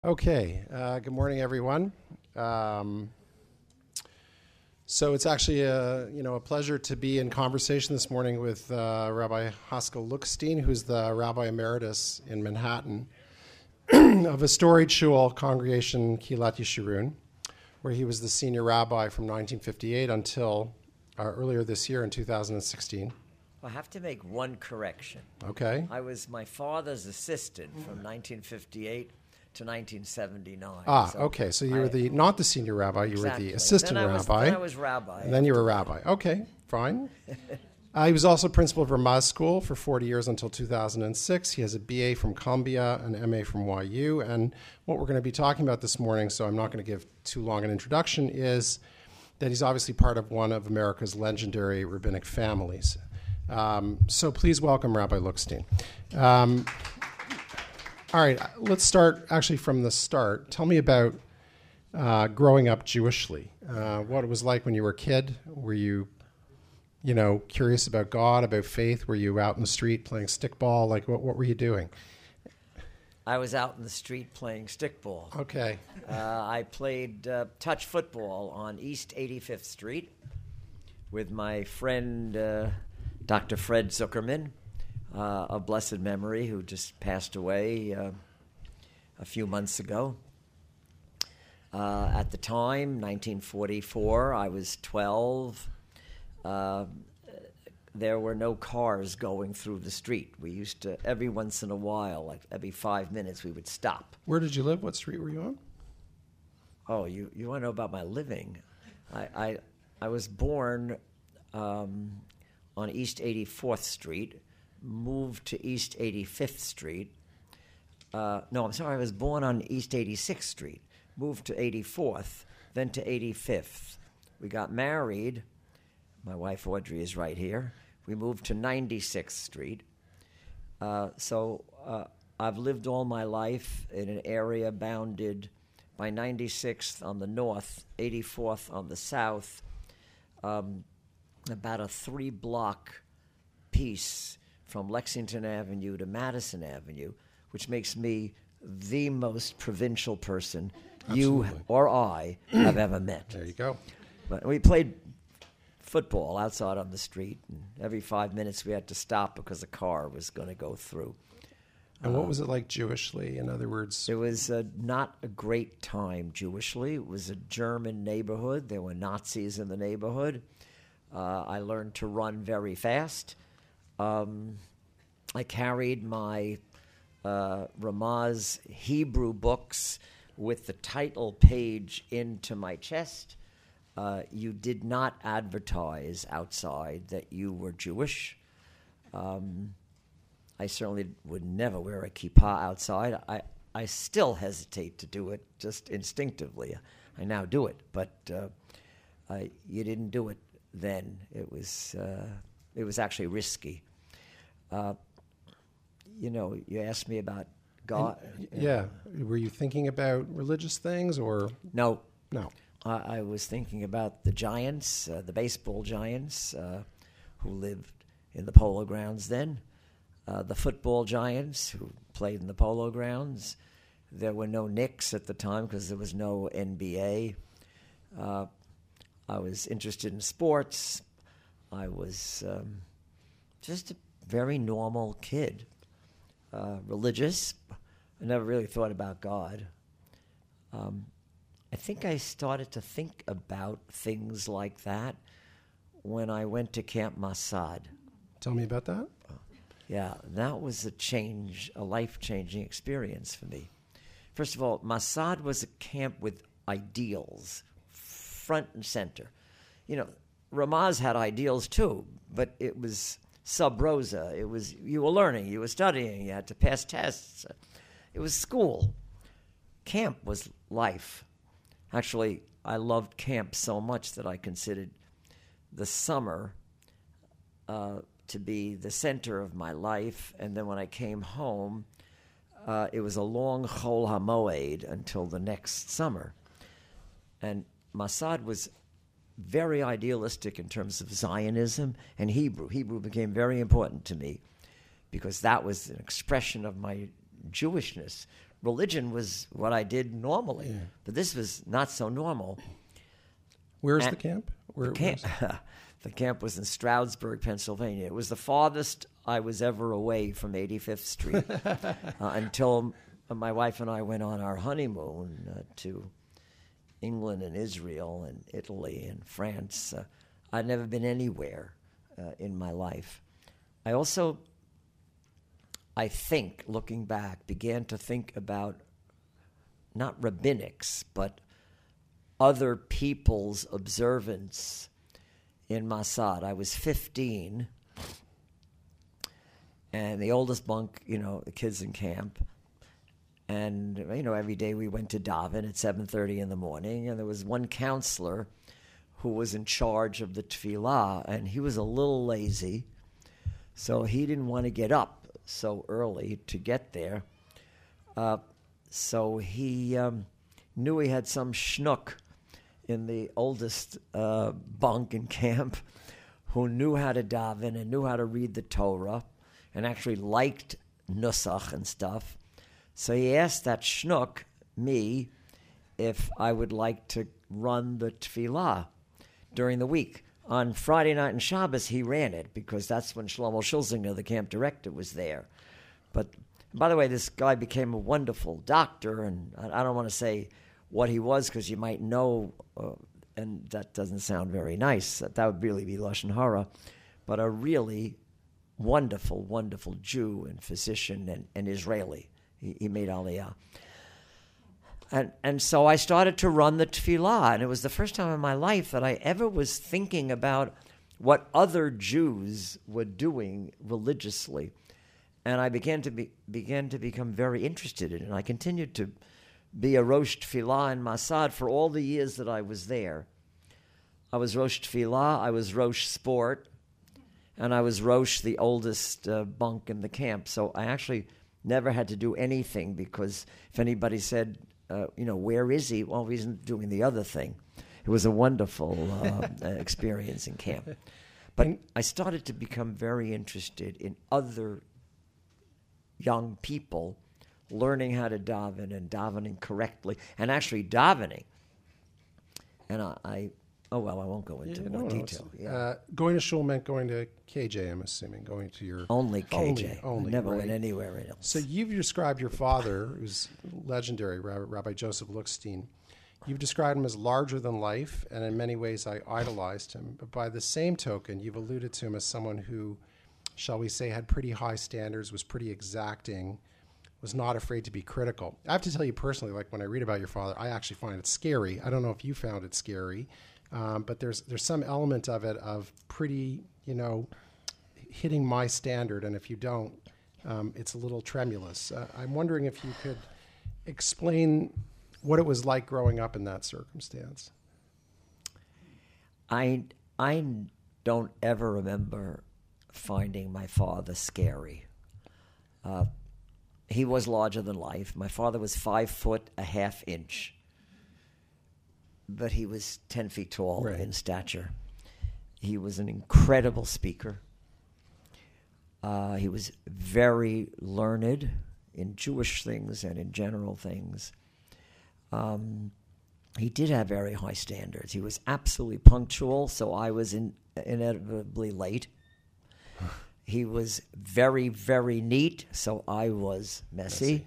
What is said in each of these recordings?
Okay, good morning, everyone. So it's actually a pleasure to be in conversation this morning with Rabbi Haskell Lookstein, who's the Rabbi Emeritus in Manhattan of a storied shul congregation, Kilat Yeshurun, where he was the senior rabbi from 1958 until earlier this year in 2016. I have to make one correction. Okay. I was my father's assistant from 1958 to 1979. Okay. So you were not the senior rabbi, you exactly. were the assistant rabbi. Then I was rabbi. And then you were rabbi. Okay, fine. He was also principal of Ramaz School for 40 years until 2006. He has a BA from Columbia, an MA from YU. And what we're going to be talking about this morning, so I'm not going to give too long an introduction, is that he's obviously part of one of America's legendary rabbinic families. So please welcome Rabbi Lookstein. All right, let's start actually from the start. Tell me about growing up Jewishly. What it was like when you were a kid. Were you, curious about God, about faith? Were you out in the street playing stickball? Like, what were you doing? I was out in the street playing stickball. Okay. I played touch football on East 85th Street with my friend Dr. Fred Zuckerman, of blessed memory, who just passed away a few months ago. At the time, 1944, I was 12. There were no cars going through the street. We used to, every once in a while, like every 5 minutes, we would stop. Where did you live? What street were you on? Oh, you want to know about my living? I was born on East 84th Street, moved to East 85th Street. I was born on East 86th Street, moved to 84th, then to 85th. We got married. My wife Audrey is right here. We moved to 96th Street. So I've lived all my life in an area bounded by 96th on the north, 84th on the south, about a 3-block piece from Lexington Avenue to Madison Avenue, which makes me the most provincial person Absolutely. You or I have ever met. There you go. But we played football outside on the street, and every 5 minutes we had to stop because a car was going to go through. And what was it like Jewishly? In other words, it was not a great time Jewishly. It was a German neighborhood. There were Nazis in the neighborhood. I learned to run very fast. I carried my Ramaz Hebrew books with the title page into my chest. You did not advertise outside that you were Jewish. I certainly would never wear a kippah outside. I still hesitate to do it just instinctively. I now do it, but you didn't do it then. It was actually risky. You asked me about God. Yeah. Were you thinking about religious things or? No. I was thinking about the Giants, the baseball Giants, who lived in the Polo Grounds then, the football Giants who played in the Polo Grounds. There were no Knicks at the time because there was no NBA. I was interested in sports. I was just a very normal kid, religious. I never really thought about God. I think I started to think about things like that when I went to Camp Masad. Tell me about that. Yeah, that was a life-changing experience for me. First of all, Masad was a camp with ideals, front and center. Ramaz had ideals too, but it was sub rosa. It was, you were learning, you were studying, you had to pass tests. It was school. Camp was life. Actually, I loved camp so much that I considered the summer to be the center of my life. And then when I came home, it was a long Chol HaMoed until the next summer. And Masad was very idealistic in terms of Zionism and Hebrew. Hebrew became very important to me because that was an expression of my Jewishness, religion was what I did normally. Yeah. But this was not so normal. Where's the camp? The camp was in Stroudsburg, Pennsylvania. It was the farthest I was ever away from 85th Street until my wife and I went on our honeymoon to England and Israel and Italy and France. I'd never been anywhere in my life. I also, I think, looking back, began to think about not rabbinics, but other people's observance in Mossad. I was 15, and the oldest bunk, the kids in camp. And, every day we went to daven at 7:30 in the morning, and there was one counselor who was in charge of the tefillah, and he was a little lazy, so he didn't want to get up so early to get there. So he knew he had some schnook in the oldest bunk in camp who knew how to daven and knew how to read the Torah and actually liked nusach and stuff. So he asked that schnook, me, if I would like to run the tefillah during the week. On Friday night and Shabbos, he ran it because that's when Shlomo Schilzinger, the camp director, was there. But, by the way, this guy became a wonderful doctor, and I don't want to say what he was because you might know, and that doesn't sound very nice. That would really be Lashon Hara. But a really wonderful, wonderful Jew and physician and Israeli. He made Aliyah. And so I started to run the tefillah, and it was the first time in my life that I ever was thinking about what other Jews were doing religiously. And I began to become very interested in it. And I continued to be a Rosh Tefillah in Mossad for all the years that I was there. I was Rosh Tefillah, I was Rosh Sport, and I was Rosh, the oldest bunk in the camp. So I actually never had to do anything because if anybody said, where is he? Well, he's doing the other thing. It was a wonderful experience in camp. But I started to become very interested in other young people learning how to daven and davening correctly and actually davening. And I won't go into more detail. Going to shul meant going to KJ, I'm assuming, going to your... Only KJ. Only Never right. went anywhere else. So you've described your father, who's legendary, Rabbi Joseph Lookstein. You've described him as larger than life, and in many ways I idolized him. But by the same token, you've alluded to him as someone who, shall we say, had pretty high standards, was pretty exacting, was not afraid to be critical. I have to tell you personally, like when I read about your father, I actually find it scary. I don't know if you found it scary. But there's some element of it of pretty, hitting my standard, and if you don't, it's a little tremulous. I'm wondering if you could explain what it was like growing up in that circumstance. I don't ever remember finding my father scary. He was larger than life. My father was 5 foot a half inch. But he was 10 feet tall in stature. He was an incredible speaker. He was very learned in Jewish things and in general things. He did have very high standards. He was absolutely punctual, so I was inevitably late. He was very, very neat, so I was messy.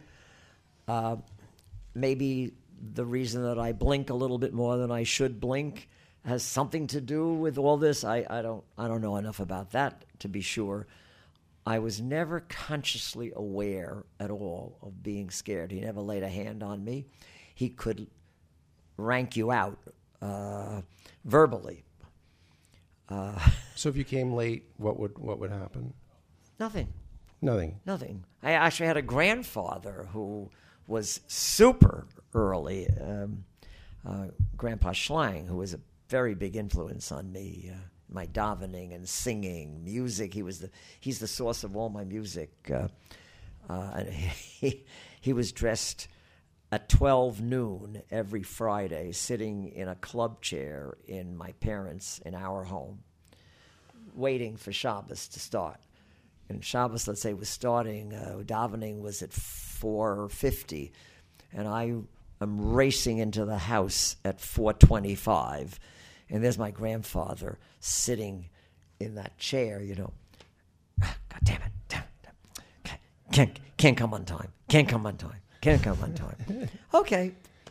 Maybe the reason that I blink a little bit more than I should blink has something to do with all this. I don't know enough about that to be sure. I was never consciously aware at all of being scared. He never laid a hand on me. He could rank you out verbally. So if you came late, what would happen? Nothing. Nothing. I actually had a grandfather who was super early, Grandpa Schlang, who was a very big influence on me, my davening and singing, music. He's the source of all my music. And he was dressed at 12 noon every Friday, sitting in a club chair in our home, waiting for Shabbos to start. And Shabbos, let's say, was starting, davening was at 4:50, and I am racing into the house at 4:25, and there's my grandfather sitting in that chair, God damn it. Can't come on time. Can't come on time. Okay.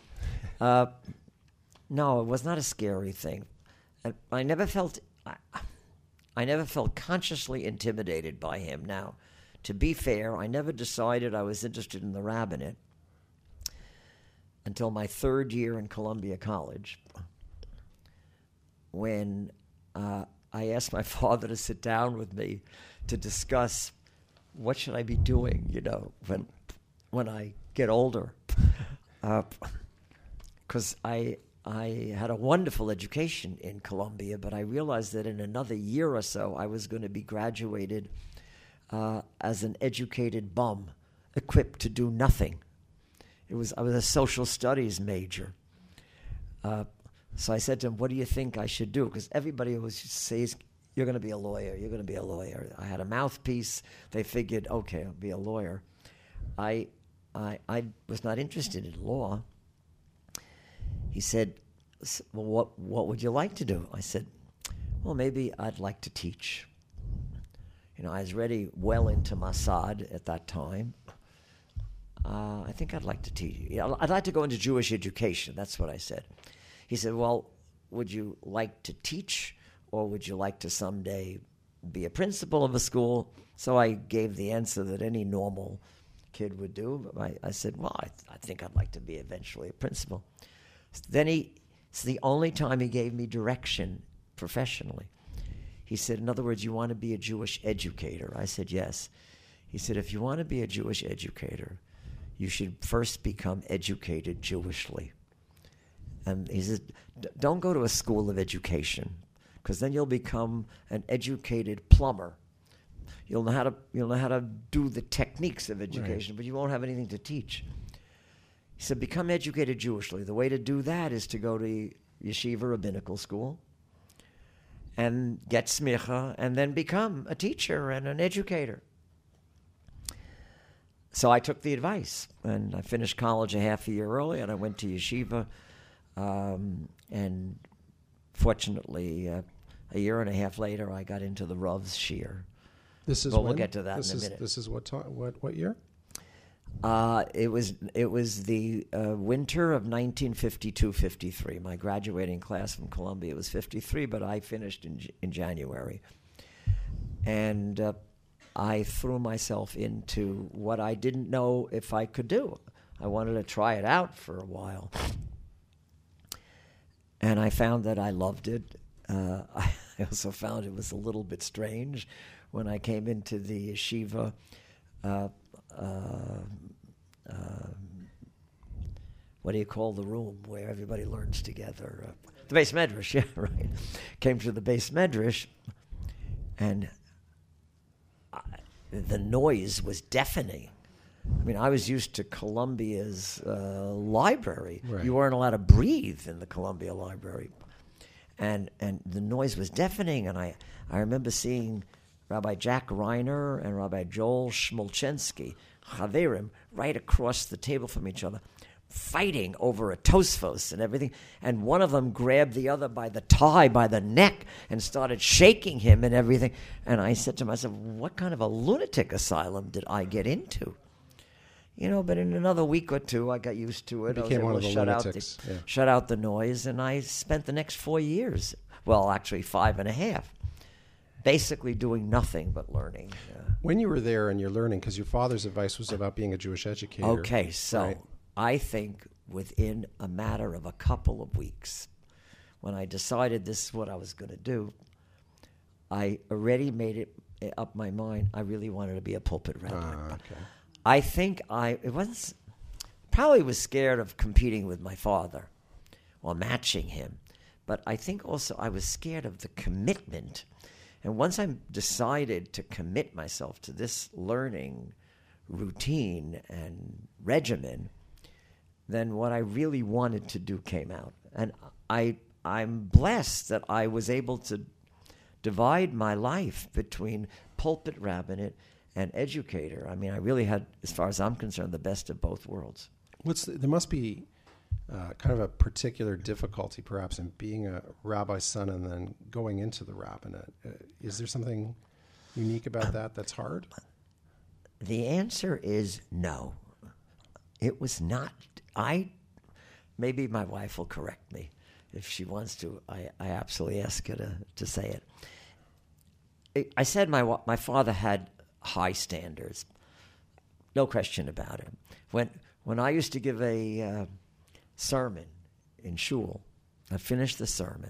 No, it was not a scary thing. I never felt consciously intimidated by him. Now, to be fair, I never decided I was interested in the rabbinate until my third year in Columbia College, when I asked my father to sit down with me to discuss what should I be doing, when I get older. Because I had a wonderful education in Columbia, but I realized that in another year or so I was going to be graduated as an educated bum, equipped to do nothing. I was a social studies major. So I said to him, what do you think I should do? Because everybody always says, you're going to be a lawyer, you're going to be a lawyer. I had a mouthpiece. They figured, okay, I'll be a lawyer. I was not interested in law. He said, well, what would you like to do? I said, well, maybe I'd like to teach. I was already well into Mossad at that time. I think I'd like to teach. I'd like to go into Jewish education. That's what I said. He said, well, would you like to teach, or would you like to someday be a principal of a school? So I gave the answer that any normal kid would do. But I said, well, I think I'd like to be eventually a principal. Then it's the only time he gave me direction professionally. He said, in other words, you want to be a Jewish educator? I said, yes. He said, if you want to be a Jewish educator, you should first become educated Jewishly. And he said, don't go to a school of education, because then you'll become an educated plumber. You'll know how to do the techniques of education, right, but you won't have anything to teach. He said, become educated Jewishly. The way to do that is to go to yeshiva rabbinical school and get smicha, and then become a teacher and an educator. So I took the advice, and I finished college a half a year early, and I went to yeshiva, and fortunately, a year and a half later, I got into the Rav's shir. This is we'll get to that in a minute. This is what year? It was the winter of 1952-53. My graduating class from Columbia was 53, but I finished in January. And I threw myself into what I didn't know if I could do. I wanted to try it out for a while. And I found that I loved it. I also found it was a little bit strange when I came into the yeshiva. What do you call the room where everybody learns together? The Beis Medrash, yeah, right. Came to the Beis Medrash, and the noise was deafening. I mean, I was used to Columbia's library. Right. You weren't allowed to breathe in the Columbia Library. And the noise was deafening, and I remember seeing Rabbi Jack Reiner and Rabbi Joel Shmulchensky, Chaverim, right across the table from each other, fighting over a Tosfos and everything. And one of them grabbed the other by the tie, by the neck, and started shaking him and everything. And I said to myself, what kind of a lunatic asylum did I get into? But in another week or two, I got used to it. You became one of the lunatics. Shut out the noise, and I spent the next 4 years, well, actually 5.5, basically doing nothing but learning. When you were there and you're learning, because your father's advice was about being a Jewish educator. Okay, so right? I think within a matter of a couple of weeks, when I decided this is what I was going to do, I already made it up my mind. I really wanted to be a pulpit rabbi. Okay. I think probably was scared of competing with my father or matching him. But I think also I was scared of the commitment. And once I decided to commit myself to this learning routine and regimen, then what I really wanted to do came out. And I'm blessed that I was able to divide my life between pulpit rabbinate and educator. I mean, I really had, as far as I'm concerned, the best of both worlds. There must be kind of a particular difficulty, perhaps, in being a rabbi's son and then going into the rabbinate. Is there something unique about that that's hard? The answer is no. It was not. Maybe my wife will correct me if she wants to. I absolutely ask her to say it. I said my father had high standards, no question about it. When I used to give a sermon in shul, I'd finish the sermon,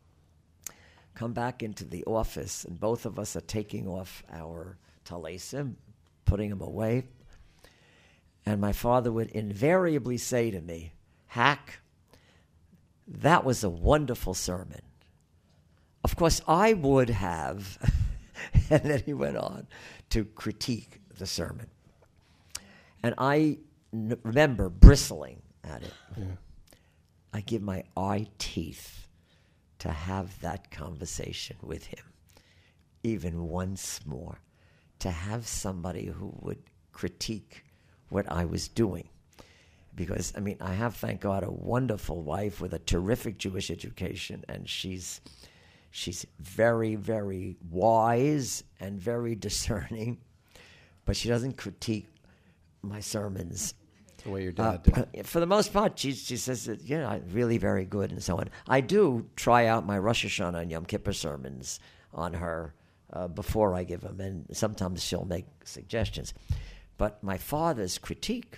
come back into the office, and both of us are taking off our talesim, putting them away. And my father would invariably say to me, "Hack, that was a wonderful sermon." Of course, I would have, and then he went on to critique the sermon. And I remember bristling at it. Yeah. I give my eye teeth to have that conversation with him, even once more, to have somebody who would critique what I was doing. Because, I mean, I have, thank God, a wonderful wife with a terrific Jewish education, and she's very, very wise and very discerning, but she doesn't critique my sermons the way your dad did. For the most part, she says that, really very good and so on. I do try out my Rosh Hashanah and Yom Kippur sermons on her before I give them, and sometimes she'll make suggestions. But my father's critique,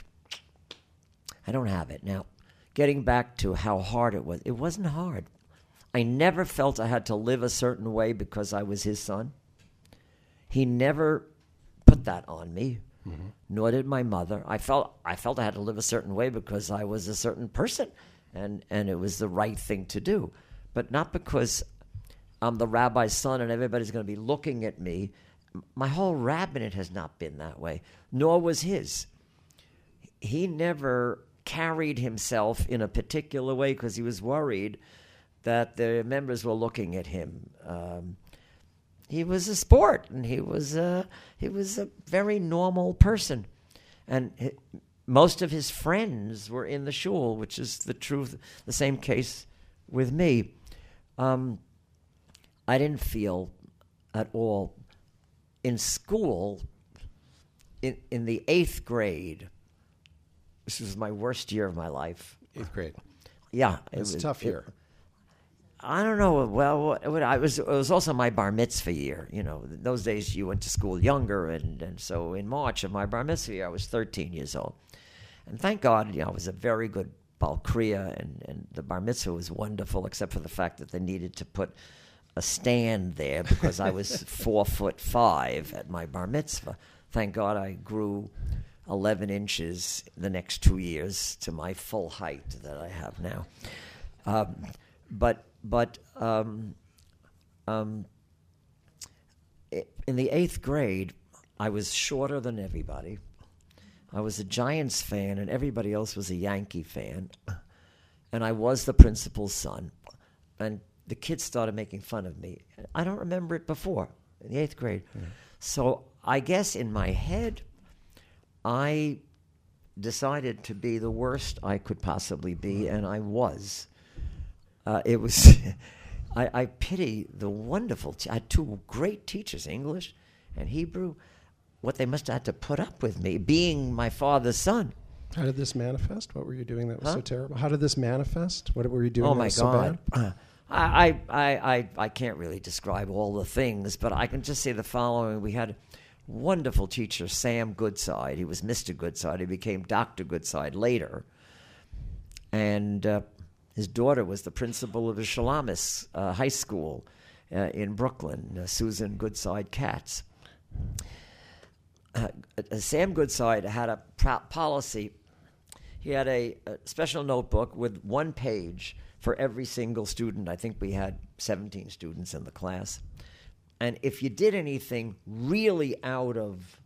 I don't have it. Now, getting back to how hard it wasn't hard. I never felt I had to live a certain way because I was his son. He never put that on me, nor did my mother. I felt I had to live a certain way because I was a certain person, and it was the right thing to do. But not because I'm the rabbi's son and everybody's going to be looking at me. My whole rabbinate has not been that way, nor was his. He never carried himself in a particular way because he was worried that the members were looking at him. He was a sport, and he was a very normal person, and most of his friends were in the shul, which is the same case with me. I didn't feel at all in school. In the 8th grade, this was my worst year of my life. 8th grade. Yeah, it was a tough year. I don't know. Well, it was also my bar mitzvah year. Those days you went to school younger, and so in March of my bar mitzvah year, I was 13 years old. And thank God, I was a very good bal kriya, and the bar mitzvah was wonderful, except for the fact that they needed to put a stand there because I was 4'5" at my bar mitzvah. Thank God I grew 11 inches the next 2 years to my full height that I have now. But in the 8th grade, I was shorter than everybody. I was a Giants fan, and everybody else was a Yankee fan. And I was the principal's son. And the kids started making fun of me. I don't remember it before, in the 8th grade. Mm-hmm. So I guess in my head, I decided to be the worst I could possibly be, and I was. It was. I pity the wonderful. I had 2 great teachers, English and Hebrew. What they must have had to put up with me, being my father's son. How did this manifest? What were you doing that was so terrible? How did this manifest? What were you doing that was so bad? I can't really describe all the things, but I can just say the following. We had a wonderful teacher, Sam Goodside. He was Mr. Goodside. He became Dr. Goodside later. And his daughter was the principal of the Shalamis High School in Brooklyn, Susan Goodside Katz. Sam Goodside had a policy. He had a special notebook with 1 page for every single student. I think we had 17 students in the class. And if you did anything really out of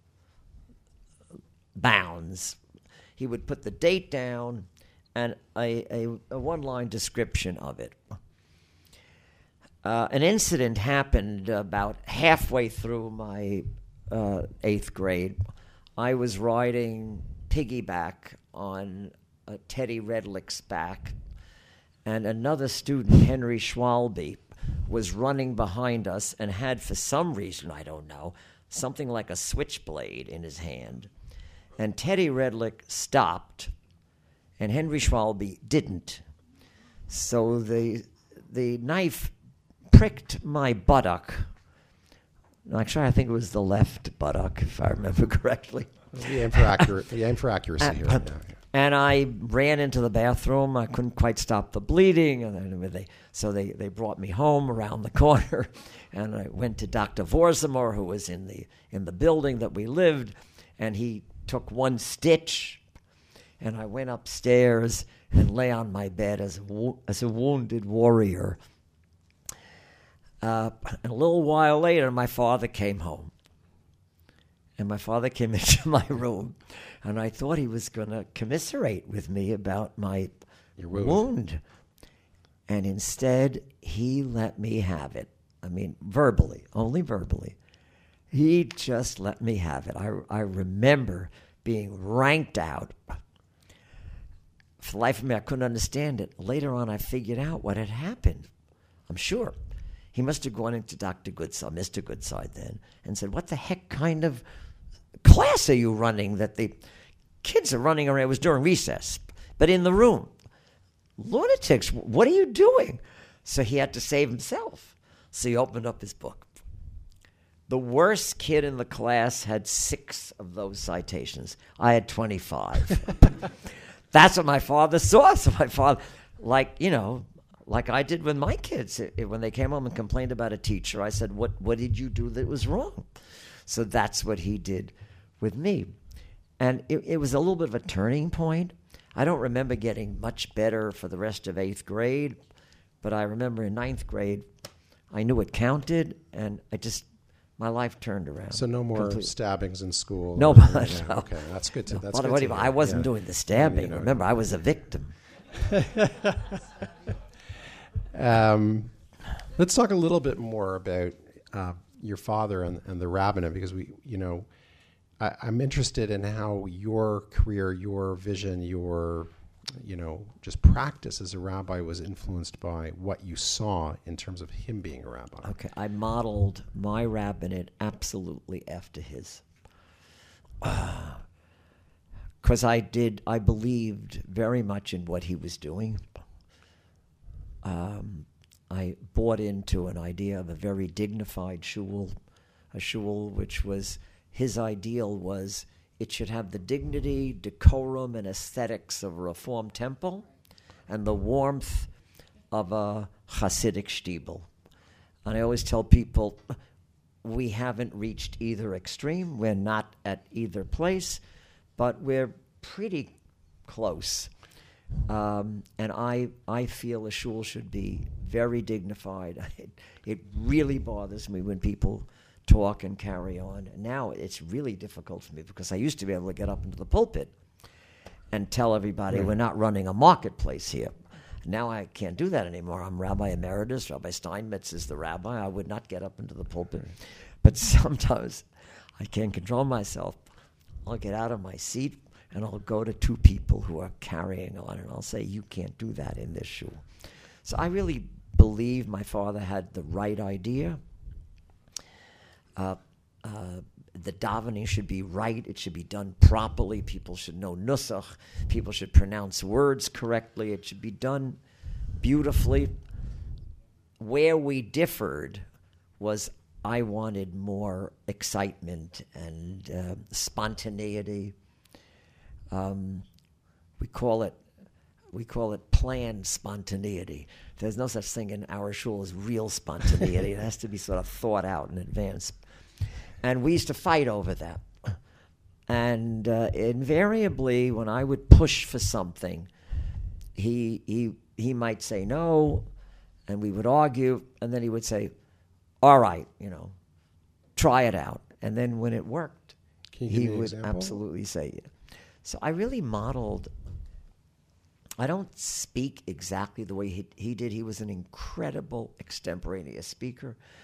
bounds, he would put the date down and a 1-line description of it. An incident happened about halfway through my 8th grade, I was riding piggyback on Teddy Redlick's back, and another student, Henry Schwalbe, was running behind us and had, for some reason, I don't know, something like a switchblade in his hand. And Teddy Redlick stopped, and Henry Schwalbe didn't. So the knife pricked my buttock. Actually, I think it was the left buttock, if I remember correctly. You aim for accuracy here. And I ran into the bathroom. I couldn't quite stop the bleeding, and then they brought me home around the corner, and I went to Dr. Vorsimer, who was in the building that we lived, and he took one stitch, and I went upstairs and lay on my bed as a wounded warrior. And a little while later, my father came home. And my father came into my room, and I thought he was going to commiserate with me about my wound. And instead, he let me have it. I mean, verbally, only verbally. He just let me have it. I remember being ranked out. For the life of me, I couldn't understand it. Later on, I figured out what had happened. I'm sure. He must have gone into Dr. Goodside, Mr. Goodside then, and said, "What the heck kind of class are you running that the kids are running around?" It was during recess, but in the room. "Lunatics, what are you doing?" So he had to save himself. So he opened up his book. The worst kid in the class had 6 of those citations. I had 25. That's what my father saw. So my father, like I did with my kids, when they came home and complained about a teacher, I said, what did you do that was wrong? So that's what he did with me. And it was a little bit of a turning point. I don't remember getting much better for the rest of 8th grade, but I remember in 9th grade, I knew it counted, and my life turned around. So no more completely. Stabbings in school? No. Okay, that's good to hear. I wasn't doing the stabbing. Remember, I was a victim. Let's talk a little bit more about your father and the rabbinate, because I'm interested in how your career, your vision, your just practice as a rabbi was influenced by what you saw in terms of him being a rabbi. Okay, I modeled my rabbinate absolutely after his. Because I believed very much in what he was doing. I bought into an idea of a very dignified shul, a shul which was, his ideal was it should have the dignity, decorum, and aesthetics of a Reformed temple and the warmth of a Hasidic shtibel. And I always tell people, we haven't reached either extreme. We're not at either place, but we're pretty close. And I feel a shul should be very dignified. It really bothers me when people talk and carry on. And now it's really difficult for me because I used to be able to get up into the pulpit and tell everybody we're not running a marketplace here. Now I can't do that anymore. I'm Rabbi Emeritus. Rabbi Steinmetz is the rabbi. I would not get up into the pulpit. But sometimes I can't control myself. I'll get out of my seat and I'll go to 2 people who are carrying on, and I'll say, "You can't do that in this shul." So I really believe my father had the right idea. The davening should be right. It should be done properly. People should know nusach. People should pronounce words correctly. It should be done beautifully. Where we differed was I wanted more excitement and spontaneity. We call it planned spontaneity. There's no such thing in our shul as real spontaneity. It has to be sort of thought out in advance. And we used to fight over that. And invariably, when I would push for something, he might say no, and we would argue, and then he would say, "All right, try it out." And then when it worked, he would absolutely say it. So I really modeled. I don't speak exactly the way he did. He was an incredible extemporaneous speaker.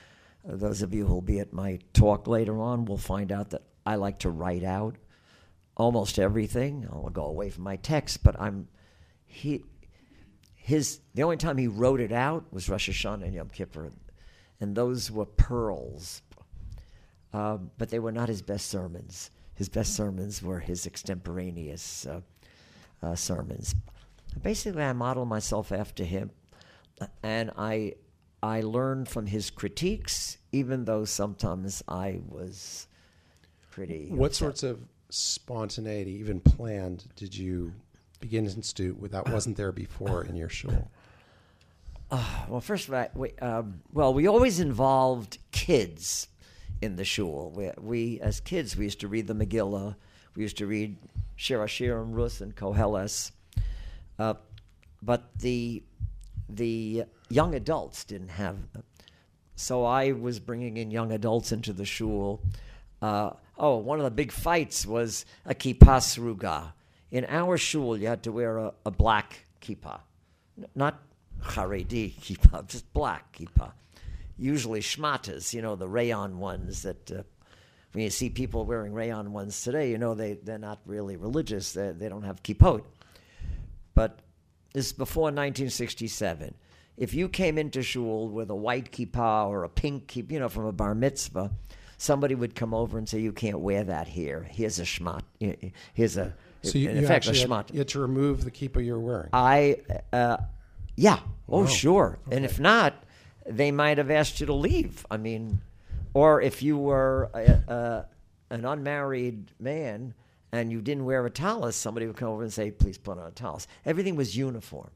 those of you who will be at my talk later on will find out that I like to write out almost everything. I'll go away from my text, but the only time he wrote it out was Rosh Hashanah and Yom Kippur, and those were pearls. But they were not his best sermons. His best sermons were his extemporaneous sermons. Basically, I model myself after him, and I learned from his critiques, even though sometimes I was pretty What upset. sorts of spontaneity, even planned, did you begin to institute that wasn't there before in your shul? Well, first of all, we always involved kids in the shul. We as kids, we used to read the Megillah. We used to read Shir Hashirim, Rus, and Koheles. But the young adults didn't have. So I was bringing in young adults into the shul. One of the big fights was a kippah sruga. In our shul, you had to wear a black kippah, not Haredi kippah, just black kippah. Usually shmatas, the rayon ones that when you see people wearing rayon ones today, they're not really religious. They don't have kippot. But this is before 1967. If you came into shul with a white kippah or a pink kippah, from a bar mitzvah, somebody would come over and say, "You can't wear that here. Here's a shmat. Here's a." So you actually had to remove the kippah you're wearing. Yeah. Oh, Wow. sure. Okay. And if not, they might have asked you to leave. Or if you were an unmarried man and you didn't wear a tallis, somebody would come over and say, "Please put on a tallis." Everything was uniform.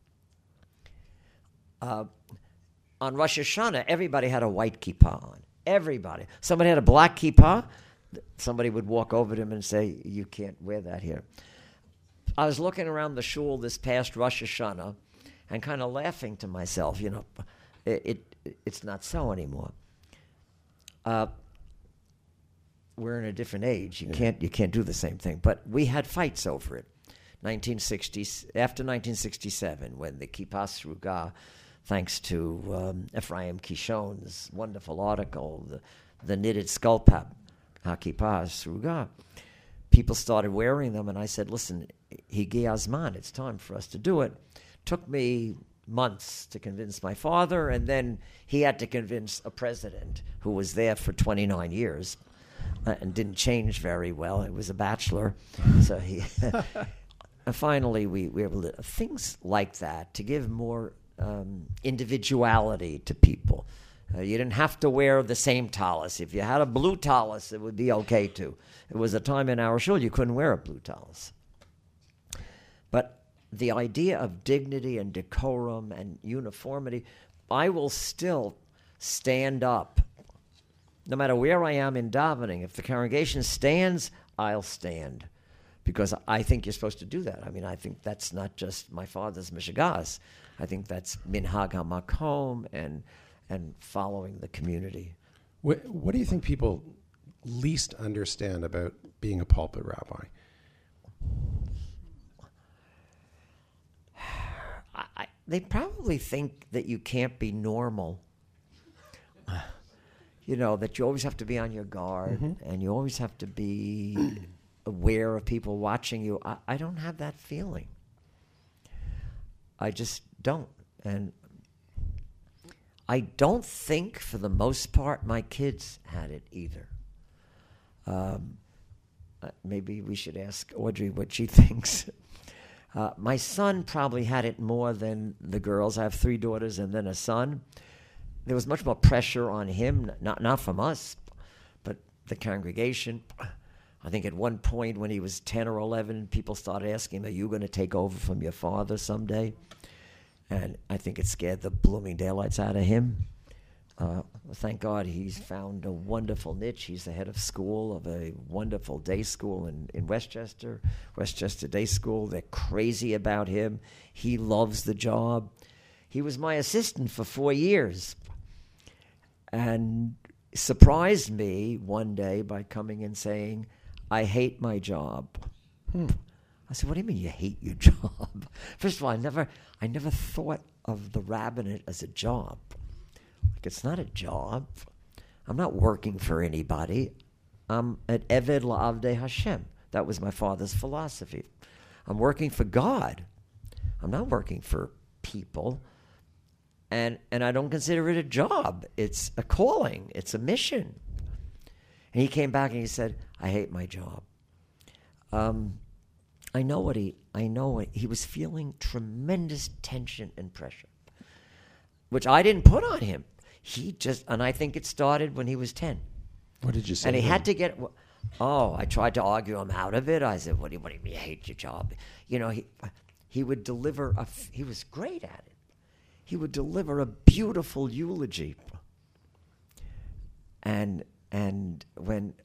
On Rosh Hashanah, everybody had a white kippah on. Everybody. Somebody had a black kippah. Somebody would walk over to him and say, "You can't wear that here." I was looking around the shul this past Rosh Hashanah and kind of laughing to myself. It's not so anymore. We're in a different age. You can't do the same thing. But we had fights over it. After 1967, when the kippah sruga, thanks to Ephraim Kishon's wonderful article, the knitted skullcap, HaKippah Sruga, people started wearing them, and I said, "Listen, Higi Azman, it's time for us to do it." Took me months to convince my father, and then he had to convince a president who was there for 29 years and didn't change very well. He was a bachelor, so he. Finally, we were able to things like that to give more individuality to people. You didn't have to wear the same tallis. If you had a blue tallis, it would be okay too. It was a time in our shul you couldn't wear a blue tallis. But the idea of dignity and decorum and uniformity, I will still stand up. No matter where I am in davening, if the congregation stands, I'll stand. Because I think you're supposed to do that. I think that's not just my father's mishagas. I think that's minhag hamakom and following the community. What do you think people least understand about being a pulpit rabbi? They probably think that you can't be normal. That you always have to be on your guard, and you always have to be aware of people watching you. I don't have that feeling. I just don't. And I don't think, for the most part, my kids had it either. Maybe we should ask Audrey what she thinks. My son probably had it more than the girls. I have 3 daughters and then a son. There was much more pressure on him, not from us, but the congregation. I think at one point when he was 10 or 11, people started asking him, "Are you going to take over from your father someday?" And I think it scared the blooming daylights out of him. Thank God he's found a wonderful niche. He's the head of school of a wonderful day school in Westchester Day School. They're crazy about him. He loves the job. He was my assistant for 4 years and surprised me one day by coming and saying, "I hate my job." I said, "What do you mean you hate your job?" First of all, I never thought of the rabbinate as a job. Like, it's not a job. I'm not working for anybody. I'm at Eved La'avdei Hashem. That was my father's philosophy. I'm working for God. I'm not working for people. And I don't consider it a job. It's a calling. It's a mission. And he came back and he said, I hate my job. I know he was feeling tremendous tension and pressure, which I didn't put on him. And I think it started when he was 10. What did you say? And he had to get, I tried to argue him out of it. I said, what do you mean you hate your job? You know, he would deliver, he was great at it. He would deliver a beautiful eulogy. And when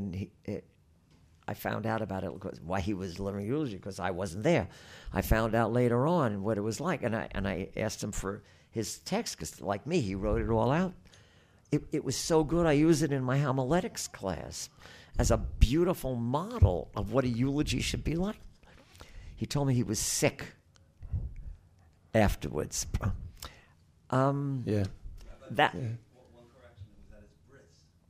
I found out about it, why he was delivering eulogy, because I wasn't there. I found out later on what it was like, and I asked him for his text, because like me, he wrote it all out. It was so good, I used it in my homiletics class as a beautiful model of what a eulogy should be like. He told me he was sick afterwards. Yeah. One correction, was at his bris.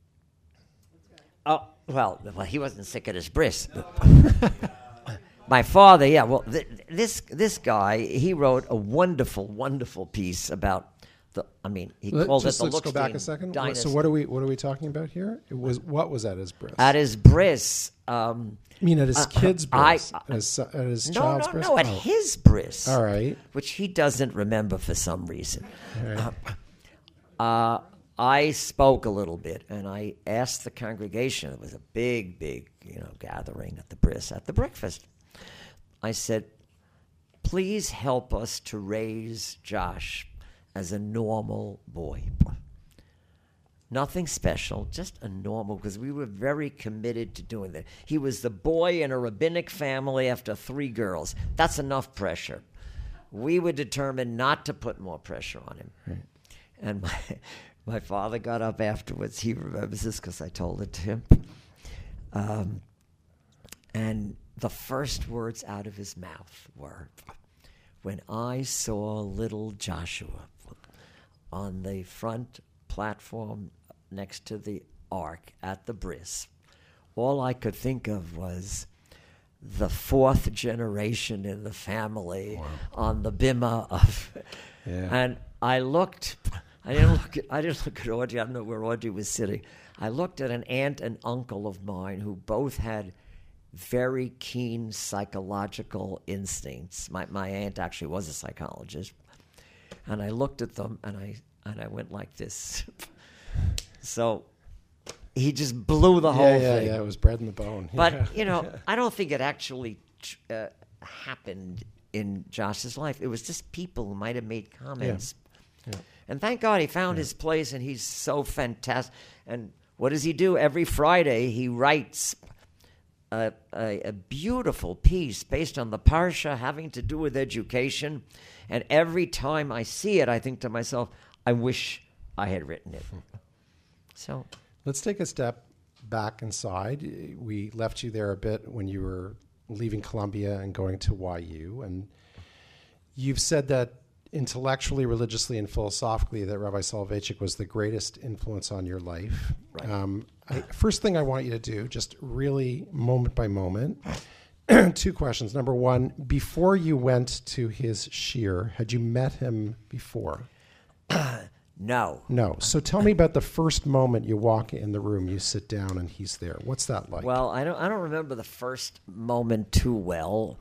Oh, well, he wasn't sick at his bris. My father, yeah. Well, this guy, he wrote a wonderful, wonderful piece about he called it the Let's go back a second. So what are we talking about here? What was at his bris? At his bris. You mean at his kid's bris? At his child's bris? No, at his bris. All right. Which he doesn't remember for some reason. All right. I spoke a little bit, and I asked the congregation. It was a big, gathering at the bris, at the breakfast. I said, please help us to raise Josh as a normal boy. Nothing special, just a normal, because we were very committed to doing that. He was the boy in a rabbinic family after 3 girls. That's enough pressure. We were determined not to put more pressure on him. Right. And my father got up afterwards. He remembers this because I told it to him. And the first words out of his mouth were, when I saw little Joshua on the front platform next to the ark at the bris, all I could think of was the 4th generation in the family on the bima of, and I looked. I didn't look at Audrey. I don't know where Audrey was sitting. I looked at an aunt and uncle of mine who both had very keen psychological instincts. My aunt actually was a psychologist, and I looked at them and I went like this. So he just blew the whole thing. Yeah, it was bred in the bone. But I don't think it actually happened in Josh's life. It was just people who might have made comments. Yeah. And thank God he found his place, and he's so fantastic. And what does he do? Every Friday he writes a beautiful piece based on the Parsha having to do with education. And every time I see it, I think to myself, I wish I had written it. So let's take a step back inside. We left you there a bit when you were leaving Columbia and going to YU. And you've said that intellectually, religiously, and philosophically that Rabbi Soloveitchik was the greatest influence on your life. Right. First thing I want you to do, just really moment by moment, 2 questions. Number 1, before you went to his shiur, had you met him before? No. So tell me about the first moment you walk in the room, you sit down, and he's there. What's that like? Well, I don't remember the first moment too well.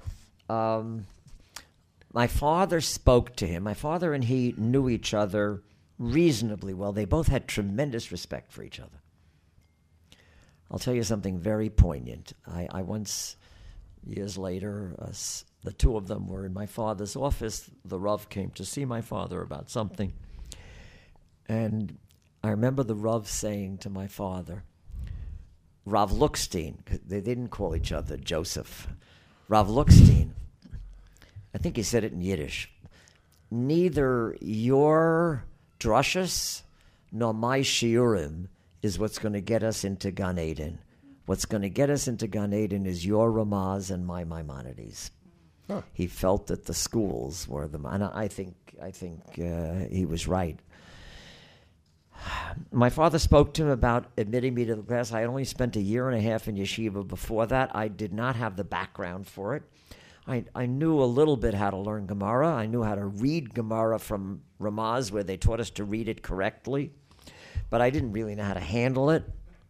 My father spoke to him. My father and he knew each other reasonably well. They both had tremendous respect for each other. I'll tell you something very poignant. I once, years later, the 2 of them were in my father's office. The Rav came to see my father about something. And I remember the Rav saying to my father, Rav Lookstein, they didn't call each other Joseph, Rav Lookstein, I think he said it in Yiddish, neither your drushas nor my shiurim is what's going to get us into Gan Eden. What's going to get us into Gan Eden is your Ramaz and my Maimonides. Huh. He felt that the schools were the, and I think he was right. my father spoke to him about admitting me to the class. I had only spent a year and a half in yeshiva before that. I did not have the background for it. I knew a little bit how to learn Gemara. I knew how to read Gemara from Ramaz, where they taught us to read it correctly. But I didn't really know how to handle it.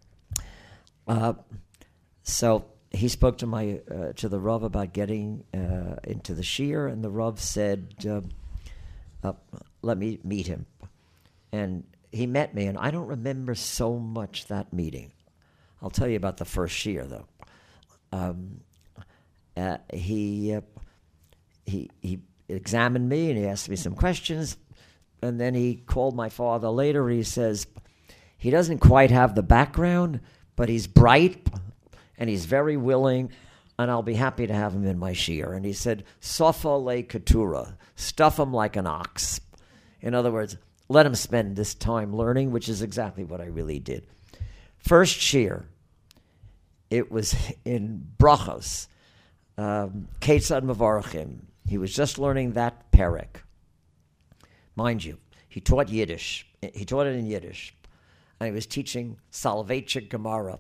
So he spoke to the Rav about getting into the Shir, and the Rav said, let me meet him. And he met me, and I don't remember so much that meeting. I'll tell you about the first Shir, though. He examined me, and he asked me some questions, and then he called my father later, and he says, he doesn't quite have the background, but he's bright, and he's very willing, and I'll be happy to have him in my Shir. And he said, Sofa le ketura, stuff him like an ox. In other words, let him spend this time learning, which is exactly what I really did. First Shir, it was in Brachos, Ketzad Mevarachim. He was just learning that perek. Mind you, he taught Yiddish. He taught it in Yiddish. And he was teaching Soloveitchik Gemara.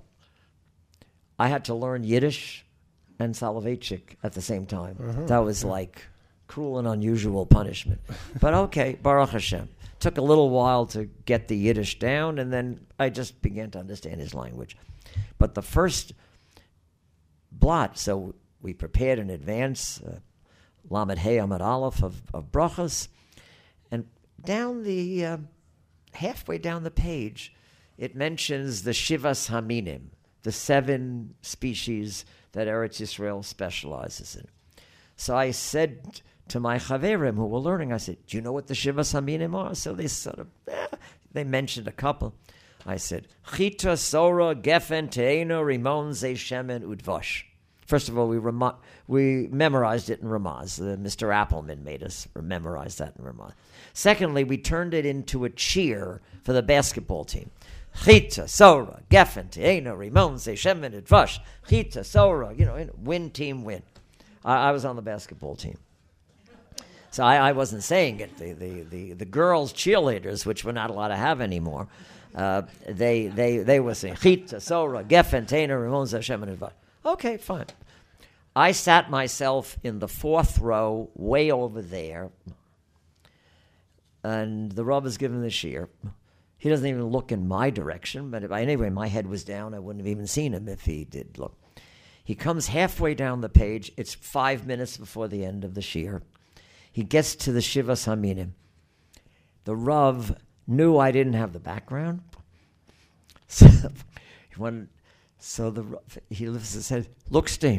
I had to learn Yiddish and Soloveitchik at the same time. That was like cruel and unusual punishment. But okay, Baruch Hashem. Took a little while to get the Yiddish down, and then I just began to understand his language. But the first blot, so we prepared in advance, Lamed Hey Amud Aleph of Brachos, and down the halfway down the page, it mentions the Shivas Haminim, the 7 species that Eretz Yisrael specializes in. So I said to my chaverim who were learning, I said, do you know what the Shivas Haminim are? So they sort of, they mentioned a couple. I said, Chita, Sora, Geffen, Te'ena, Rimon, Shemen, Udvosh. First of all, we memorized it in Ramaz. Mr. Appelman made us memorize that in Ramaz. Secondly, we turned it into a cheer for the basketball team. Chita, Sora, Geffen, Te'ena, Rimon, Shemen, Udvosh. Chita, Sora, win, team, win. I was on the basketball team. So I wasn't saying it. The girls' cheerleaders, which we're not allowed to have anymore, they were saying, Chita, Sora, Geffen, Te'ena, Rimon, Shemen, Udvosh. Okay, fine. I sat myself in the 4th row, way over there, and the Rav is giving the shir. He doesn't even look in my direction, but anyway, my head was down. I wouldn't have even seen him if he did look. He comes halfway down the page. It's 5 minutes before the end of the shir. He gets to the Shivas Haminim. The Rav knew I didn't have the background. So he lifts his head, Luckstein,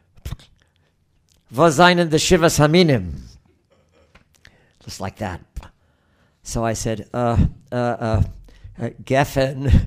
was seinen the Shivas Haminim? Just like that. So I said, Geffen,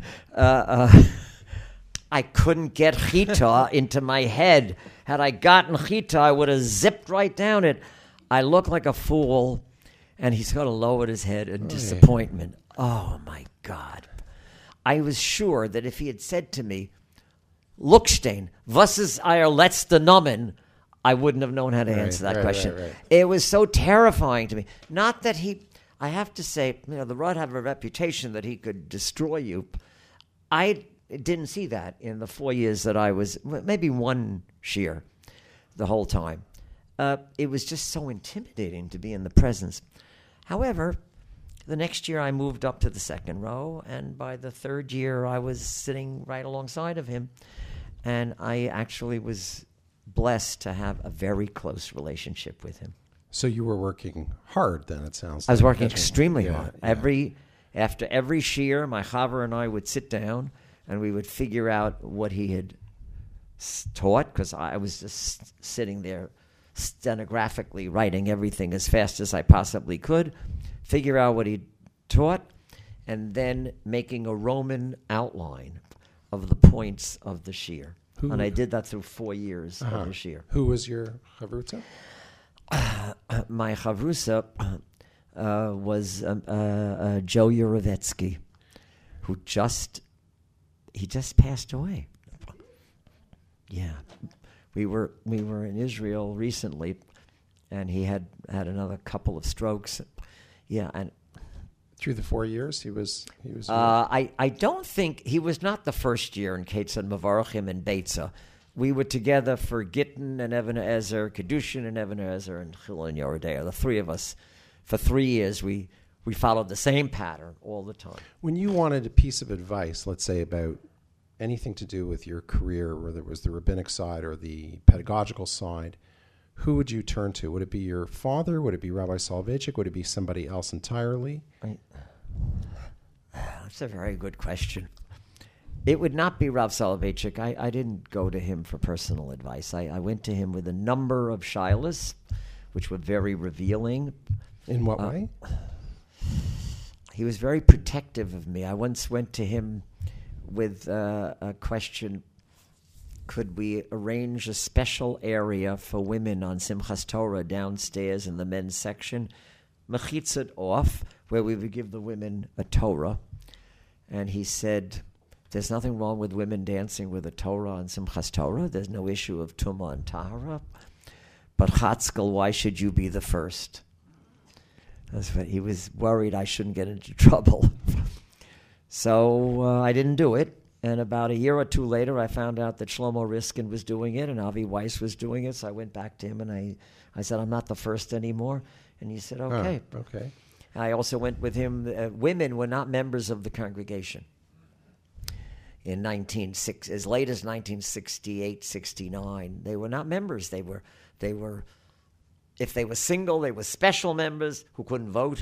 I couldn't get Chita into my head. Had I gotten Chita, I would have zipped right down it. I look like a fool, and he sort of lowered his head in disappointment. Oh, my God. I was sure that if he had said to me, Luckstein, was ist euer letzter Nomen? I wouldn't have known how to answer that question. Right. It was so terrifying to me. Not that I have to say, the Rav had a reputation that he could destroy you. I didn't see that in the 4 years that I was, maybe one shir the whole time. It was just so intimidating to be in the presence. However, the next year I moved up to the 2nd row, and by the 3rd year I was sitting right alongside of him, and I actually was blessed to have a very close relationship with him. So you were working hard then, it sounds like. I was working extremely hard. Yeah. After every shir, my chaver and I would sit down, and we would figure out what he had taught, because I was just sitting there stenographically writing everything as fast as I possibly could, figure out what he taught, and then making a Roman outline of the points of the shir. And I did that through 4 years of the shir. Who was your chavrusa? My chavrusa was Joe Yurovetsky, who just passed away. Yeah. We were in Israel recently, and he had another couple of strokes. Yeah, and Through the 4 years, he was. I don't think he was not the first year in Ketzon Mavarachim and Beitza. We were together for Gittin and Even Ezer, Kedushin and Even Ezer, and Chilul and Yoredea. The three of us, for 3 years, we followed the same pattern all the time. When you wanted a piece of advice, let's say about anything to do with your career, whether it was the rabbinic side or the pedagogical side, who would you turn to? Would it be your father? Would it be Rabbi Soloveitchik? Would it be somebody else entirely? That's a very good question. It would not be Rav Soloveitchik. I didn't go to him for personal advice. I went to him with a number of shilas, which were very revealing. In what way? He was very protective of me. I once went to him with a question: could we arrange a special area for women on Simchas Torah downstairs in the men's section, mechitzat off, where we would give the women a Torah? And he said, there's nothing wrong with women dancing with a Torah on Simchas Torah. There's no issue of Tumah and Tahara. But Chatzkel, why should you be the first? That's what he was worried I shouldn't get into trouble. So I didn't do it. And about a year or two later, I found out that Shlomo Riskin was doing it and Avi Weiss was doing it. So I went back to him and I said, I'm not the first anymore. And he said, okay. Oh, okay. I also went with him. Women were not members of the congregation. In as late as 1968, 69, they were not members. They were, if they were single, they were special members who couldn't vote.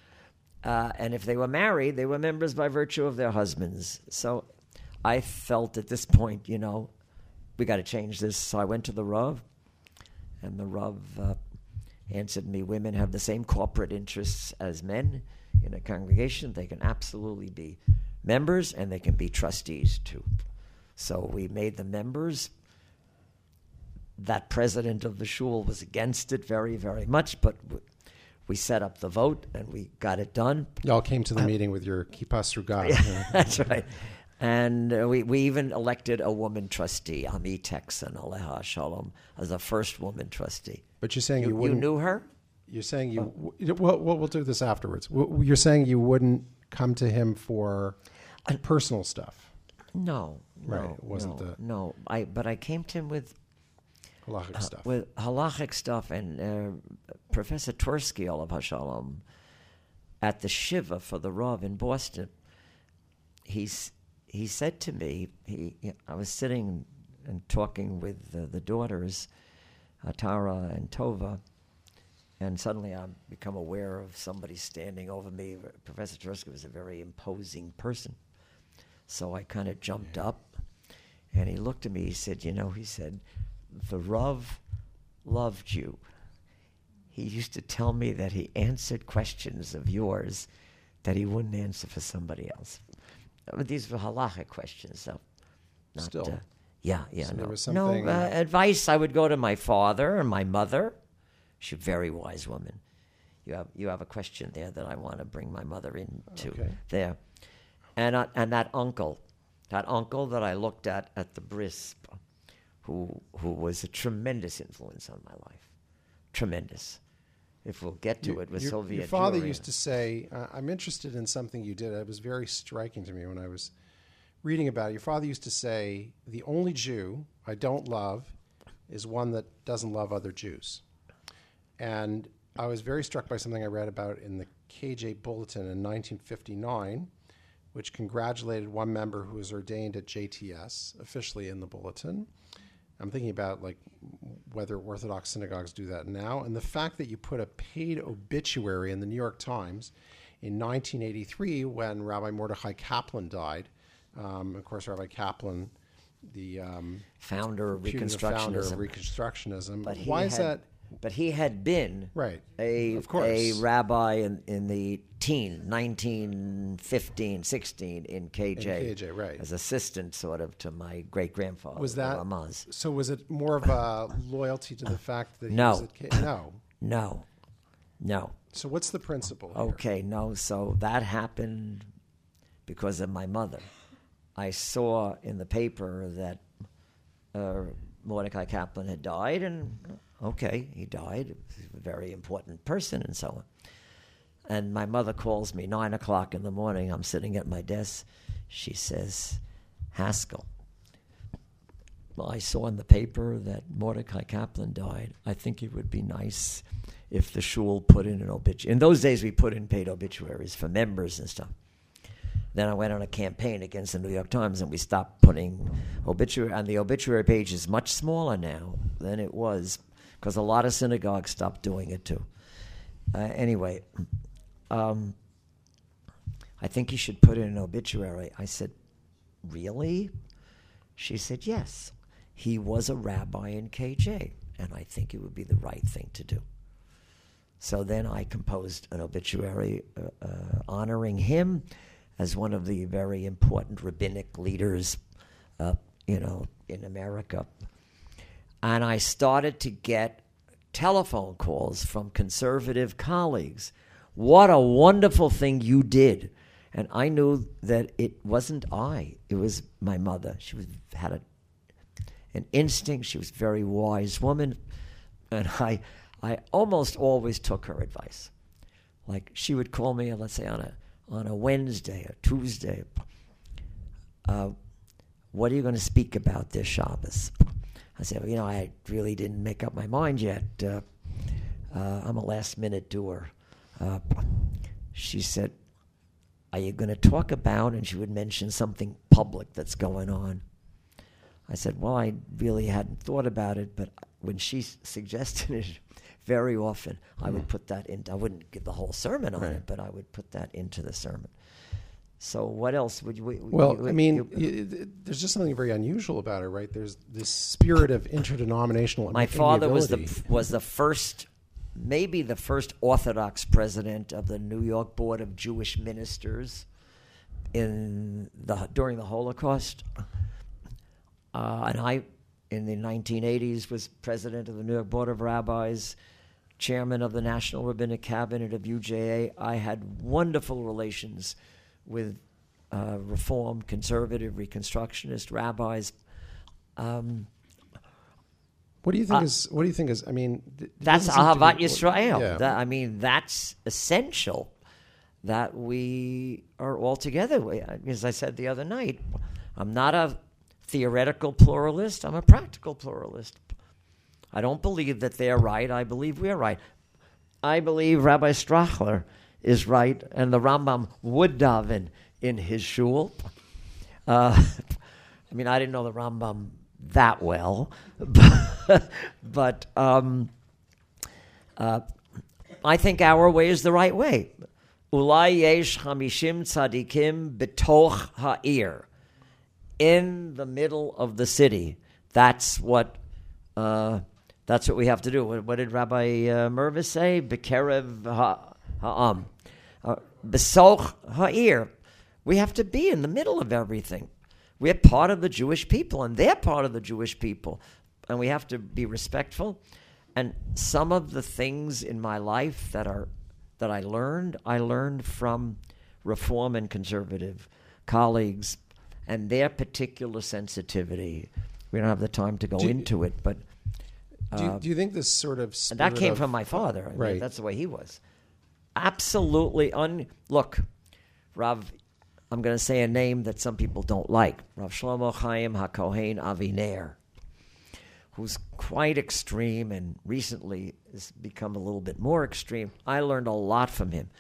And if they were married, they were members by virtue of their husbands. So I felt at this point, we got to change this. So I went to the Rav, and the Rav answered me, women have the same corporate interests as men in a congregation. They can absolutely be members, and they can be trustees too. So we made them members. That president of the shul was against it very, very much, but we set up the vote, and we got it done. Y'all came to the meeting with your kippah sruga. Yeah, that's right. And we even elected a woman trustee, Ami Texan, Aleha Shalom, as the first woman trustee. But you're saying you wouldn't... You knew her? You're saying you... Well, we'll do this afterwards. You're saying you wouldn't come to him for personal stuff? No. Right. It wasn't No. But I came to him with... halachic stuff. With halachic stuff, and Professor Tursky, Olav HaShalom, at the Shiva for the Rav in Boston, he said to me, I was sitting and talking with the daughters, Tara and Tova, and suddenly I become aware of somebody standing over me. Professor Tursky was a very imposing person. So I kind of jumped up, and he looked at me. He said, the Rav loved you. He used to tell me that he answered questions of yours that he wouldn't answer for somebody else. These were halachic questions, so not... Still. So there was something... advice, I would go to my father and my mother. She's a very wise woman. You have a question there that I want to bring my mother into there. And that uncle that I looked at the bris, who was a tremendous influence on my life. Tremendous. If we'll get to it with Soviet Your father Jewry. used to say, I'm interested in something you did. It was very striking to me when I was reading about it. Your father used to say, the only Jew I don't love is one that doesn't love other Jews. And I was very struck by something I read about in the KJ Bulletin in 1959, which congratulated one member who was ordained at JTS, officially in the Bulletin. I'm thinking about whether Orthodox synagogues do that now. And the fact that you put a paid obituary in the New York Times in 1983 when Rabbi Mordechai Kaplan died. Of course, Rabbi Kaplan, the founder of Reconstructionism. But why is that? But he had been a rabbi in the 1915, 16 in KJ, as assistant sort of to my great-grandfather. Was that Ramaz. So? Was it more of a loyalty to the fact that he was at KJ? No. So what's the principle here? Okay, no. So that happened because of my mother. I saw in the paper that Mordecai Kaplan had died, and he died. He was a very important person and so on. And my mother calls me 9 o'clock in the morning. I'm sitting at my desk. She says, Haskell, I saw in the paper that Mordecai Kaplan died. I think it would be nice if the shul put in an obituary. In those days, we put in paid obituaries for members and stuff. Then I went on a campaign against the New York Times, and we stopped putting obituary. And the obituary page is much smaller now than it was, because a lot of synagogues stopped doing it too. Anyway, I think you should put in an obituary. I said, really? She said, yes. He was a rabbi in KJ, and I think it would be the right thing to do. So then I composed an obituary honoring him as one of the very important rabbinic leaders, in America. And I started to get telephone calls from conservative colleagues. What a wonderful thing you did. And I knew that it wasn't I, it was my mother. She had an instinct. She was a very wise woman. And I almost always took her advice. Like, she would call me, let's say, on a Wednesday or Tuesday. What are you going to speak about this Shabbos? I said, well, I really didn't make up my mind yet. I'm a last-minute doer. She said, are you going to talk about, and she would mention something public that's going on. I said, well, I really hadn't thought about it, but when she suggested it, very often I would put that in. I wouldn't give the whole sermon on it, but I would put that into the sermon. So what else would you... there's just something very unusual about it, right? There's this spirit of interdenominational. My father was the first, maybe the first Orthodox president of the New York Board of Jewish Ministers during the Holocaust. And I, in the 1980s, was president of the New York Board of Rabbis, chairman of the National Rabbinic Cabinet of UJA. I had wonderful relations with Reform, conservative, Reconstructionist rabbis. What do you think is? I mean, that's Ahavat Yisrael. Yeah. That's essential. That we are all together. As I said the other night, I'm not a theoretical pluralist. I'm a practical pluralist. I don't believe that they're right. I believe we're right. I believe Rabbi Strachler is right, and the Rambam would daven in his shul. I didn't know the Rambam that well, but I think our way is the right way. Ulai yesh 50 tzadikim betoch ha'ir, in the middle of the city. That's what we have to do. What did Rabbi Mervis say? Bekerev ha'am. Besoch ha'ir. We have to be in the middle of everything. We're part of the Jewish people, and they're part of the Jewish people. And we have to be respectful. And some of the things in my life that I learned from Reform and conservative colleagues and their particular sensitivity. We don't have the time to go into it, but... Do you think this sort of spirit that came from my father. Right. That's the way he was. Absolutely. Look, Rav, I'm going to say a name that some people don't like. Rav Shlomo Chaim HaKohen Aviner, who's quite extreme and recently has become a little bit more extreme. I learned a lot from him.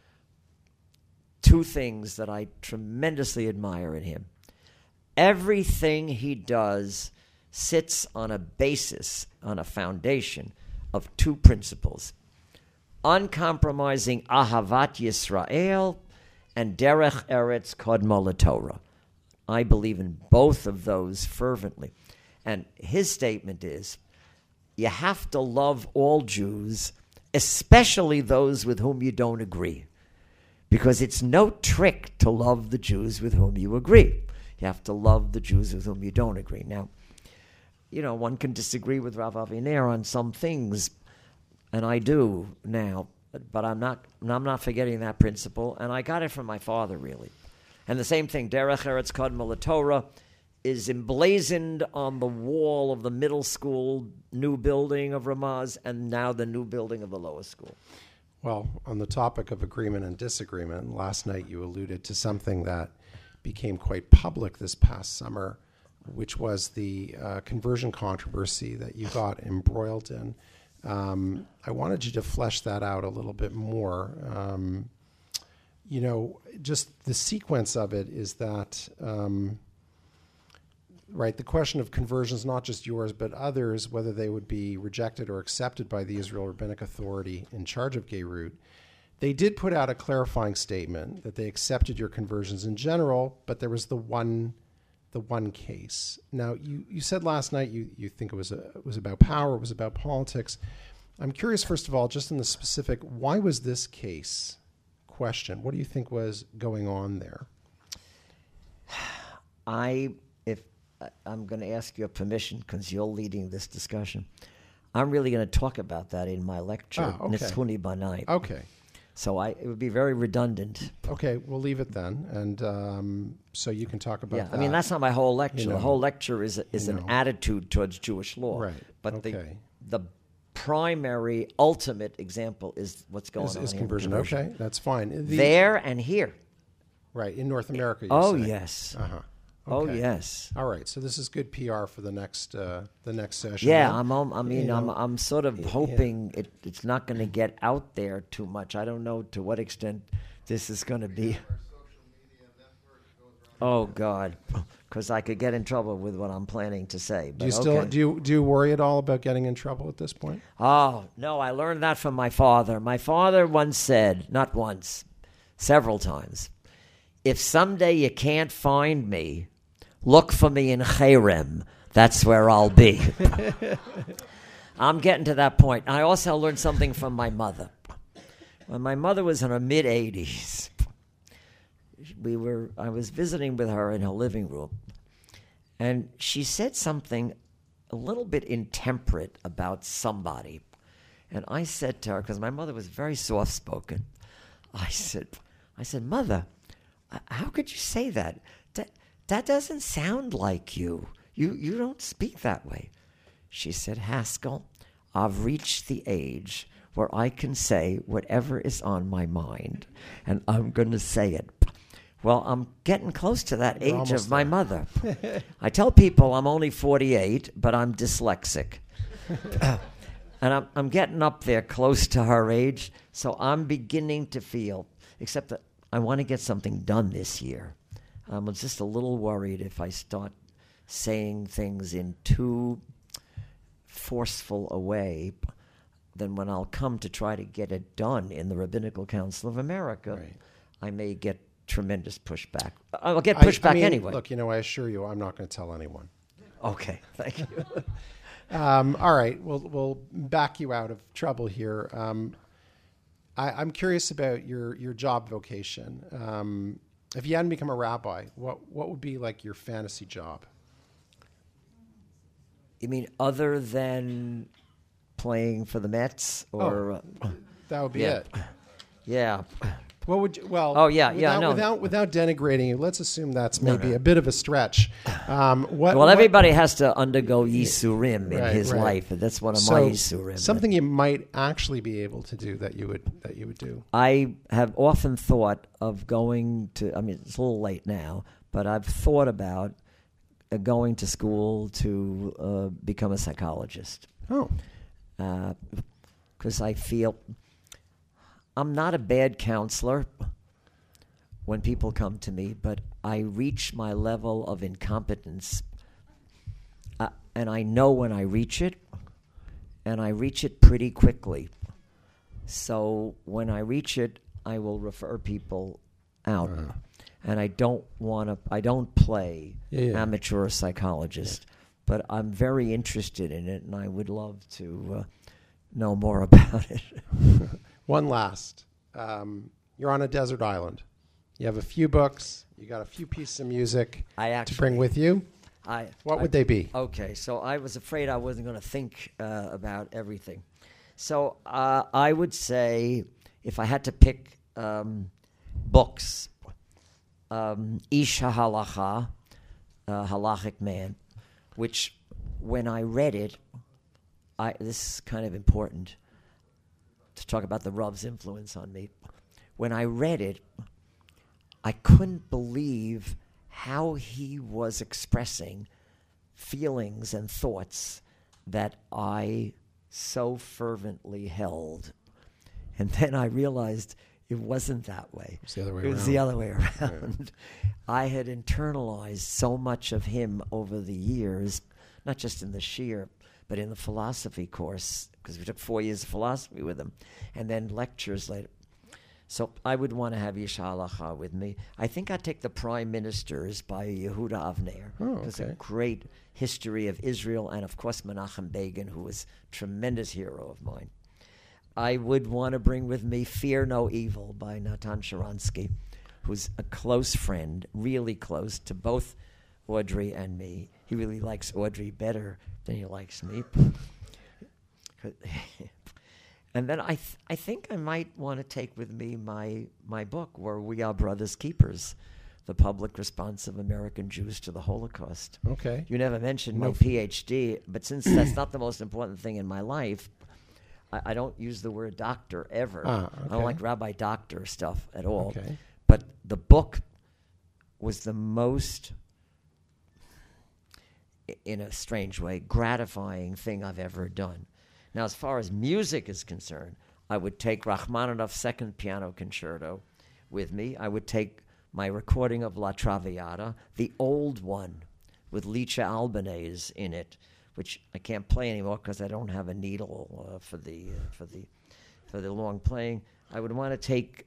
Two things that I tremendously admire in him. Everything he does sits on a basis, on a foundation of two principles: uncompromising Ahavat Yisrael and Derech Eretz Kodma LaTorah. I believe in both of those fervently. And his statement is, you have to love all Jews, especially those with whom you don't agree, because it's no trick to love the Jews with whom you agree. You have to love the Jews with whom you don't agree. Now, one can disagree with Rav Aviner on some things, and I do now, but I'm not forgetting that principle, and I got it from my father, really. And the same thing, Derech Eretz Kodma LaTorah is emblazoned on the wall of the middle school new building of Ramaz, and now the new building of the lower school. Well, on the topic of agreement and disagreement, last night you alluded to something that became quite public this past summer, which was the conversion controversy that you got embroiled in. I wanted you to flesh that out a little bit more. Just the sequence of it is that, right, the question of conversions, not just yours, but others, whether they would be rejected or accepted by the Israel Rabbinic Authority in charge of Geirut, they did put out a clarifying statement that they accepted your conversions in general, but there was the one case. Now, you said last night you think it was about power, it was about politics. I'm curious, first of all, just in the specific, why was this case questioned? What do you think was going on there? If I'm going to ask your permission because you're leading this discussion, I'm really going to talk about that in my lecture, Nitzchuni Banai. Okay. So it would be very redundant. Okay, we'll leave it then, and so you can talk about that. I mean, that's not my whole lecture. The whole lecture is an attitude towards Jewish law. Right. But the primary, ultimate example is what's going on is in conversion. Okay, that's fine. There and here. Right, in North America, you're saying. Yes. Uh-huh. Okay. Oh, yes. All right, so this is good PR for the next session. Yeah, I'm sort of hoping it's not going to get out there too much. I don't know to what extent this is going to be. Oh God, because I could get in trouble with what I'm planning to say. But do you worry at all about getting in trouble at this point? Oh no, I learned that from my father. My father once said, not once, several times, if someday you can't find me, look for me in Cherem. That's where I'll be. I'm getting to that point. I also learned something from my mother. When my mother was in her mid-80s, I was visiting with her in her living room, and she said something a little bit intemperate about somebody. And I said to her, because my mother was very soft-spoken, I said, Mother, how could you say that? That doesn't sound like you. You don't speak that way. She said, Haskell, I've reached the age where I can say whatever is on my mind, and I'm going to say it. Well, I'm getting close to that age of my mother. I tell people I'm only 48, but I'm dyslexic. And I'm getting up there close to her age, so I'm beginning to feel, except that I want to get something done this year. I'm just a little worried if I start saying things in too forceful a way, then when I'll come to try to get it done in the Rabbinical Council of America, right, I may get tremendous pushback. I'll get pushback anyway. Look, I assure you I'm not going to tell anyone. Okay, thank you. All right, we'll back you out of trouble here. I'm curious about your job vocation. If you hadn't become a rabbi, what would be like your fantasy job? You mean other than playing for the Mets, or that would be it? Yeah. What would you, well? Oh yeah, Without denigrating you, let's assume that's maybe a bit of a stretch. Everybody has to undergo yisurim in his life, and that's one of my yisurim. Something you might actually be able to do that you would do. I have often thought of going to. I mean, it's a little late now, but I've thought about going to school to become a psychologist. Oh, because I feel. I'm not a bad counselor when people come to me, but I reach my level of incompetence, and I know when I reach it, and I reach it pretty quickly. So when I reach it, I will refer people out, and I don't play amateur psychologist, but I'm very interested in it, and I would love to know more about it. One last. You're on a desert island. You have a few books. You got a few pieces of music to bring with you. What would they be? Okay, so I was afraid I wasn't going to think about everything. So I would say, if I had to pick books, Ish HaHalacha, Halachic Man, which when I read it, this is kind of important to talk about the Rav's influence on me. When I read it, I couldn't believe how he was expressing feelings and thoughts that I so fervently held. And then I realized it wasn't that way. It's the other way It was around. the other way around. I had internalized so much of him over the years, not just in the shiur, but in the philosophy course, because we took 4 years of philosophy with him, and then lectures later. So I would want to have Yisha Halacha with me. I think I'd take The Prime Ministers by Yehuda Avner. Oh, It's a okay. great history of Israel, and of course Menachem Begin, who was a tremendous hero of mine. I would want to bring with me Fear No Evil by Natan Sharansky, who's a close friend, really close to both Audrey and me. He really likes Audrey better than he likes me. And then I think I might want to take with me my book, where We Are Brothers Keepers, The Public Response of American Jews to the Holocaust. Okay. You never mentioned my No. PhD, but since that's not the most important thing in my life, I don't use the word doctor ever. Ah, I don't okay. like rabbi doctor stuff at all. Okay. But the book was the most, in a strange way, gratifying thing I've ever done. Now, as far as music is concerned, I would take Rachmaninoff's Second Piano Concerto with me. I would take my recording of La Traviata, the old one with Licha Albanese in it, which I can't play anymore because I don't have a needle for the long playing. I would want to take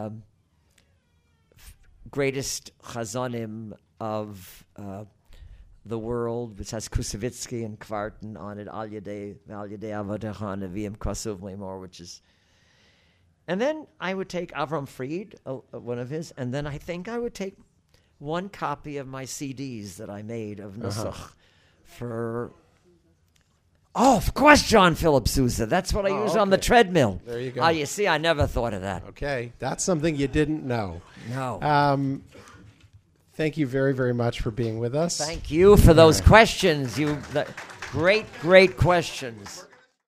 greatest chazanim of the world, which has Kusevitsky and Kvartin on it, Al Yadei Avadecha Neviim Kasuv Lemor, which is... And then I would take Avram Fried, one of his, and then I think I would take one copy of my CDs that I made of Nusach for... Oh, of course, John Philip Sousa. That's what I use on the okay. treadmill. There you go. Oh, you see, I never thought of that. Okay. That's something you didn't know. No. Thank you very, very much for being with us. Thank you for those questions. Great questions.